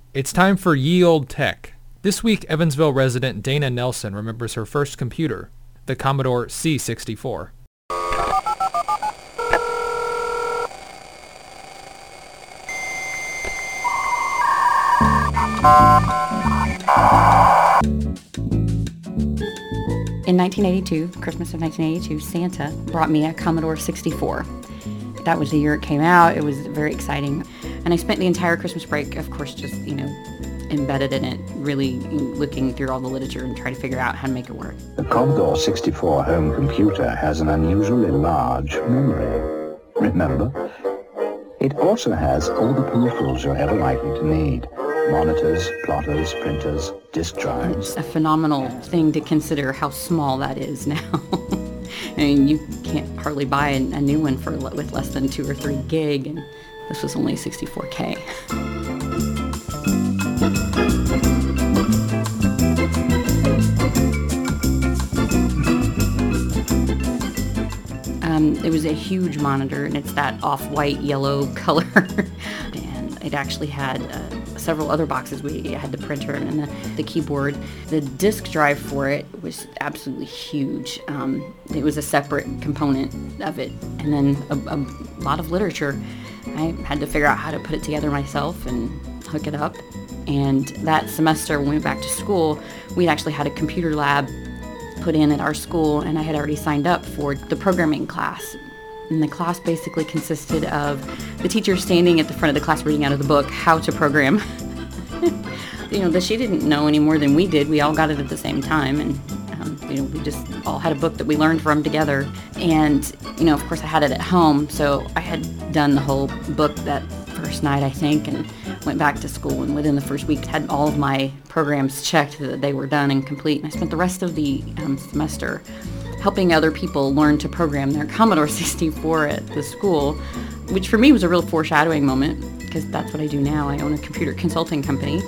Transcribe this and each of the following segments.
It's time for Ye Olde Tech. This week, Evansville resident Dana Nelson remembers her first computer, the Commodore C64. In 1982, Christmas of 1982, Santa brought me a Commodore 64. That was the year it came out. It was very exciting. And I spent the entire Christmas break, of course, just, embedded in it, really looking through all the literature and trying to figure out how to make it work. The Commodore 64 home computer has an unusually large memory. Remember? It also has all the peripherals you're ever likely to need. Monitors, plotters, printers, disk drives. It's a phenomenal thing to consider how small that is now. I mean, you can't hardly buy a new one with less than 2 or 3 gig, and this was only 64K. It was a huge monitor, and it's that off-white yellow color. And it actually had several other boxes. We had the printer and the keyboard. The disk drive for it was absolutely huge. It was a separate component of it. And then a lot of literature. I had to figure out how to put it together myself and hook it up. And that semester, when we went back to school, we'd actually had a computer lab put in at our school, and I had already signed up for the programming class. And the class basically consisted of the teacher standing at the front of the class reading out of the book how to program. She didn't know any more than we did. We all got it at the same time, and we just all had a book that we learned from together. And of course I had it at home, so I had done the whole book that first night, I think, and went back to school, and within the first week had all of my programs checked that they were done and complete. And I spent the rest of the semester helping other people learn to program their Commodore 64 at the school, which for me was a real foreshadowing moment, because that's what I do now. I own a computer consulting company.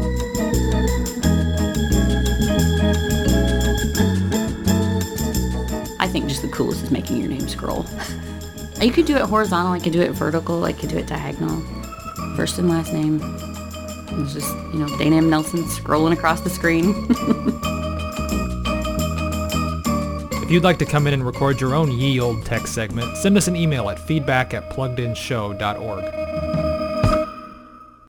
I think just the coolest is making your name scroll. You could do it horizontal, I could do it vertical, I could do it diagonal. First and last name. It's just, Dana M. Nelson scrolling across the screen. If you'd like to come in and record your own Ye Olde Tech segment, send us an email at feedback@pluggedinshow.org.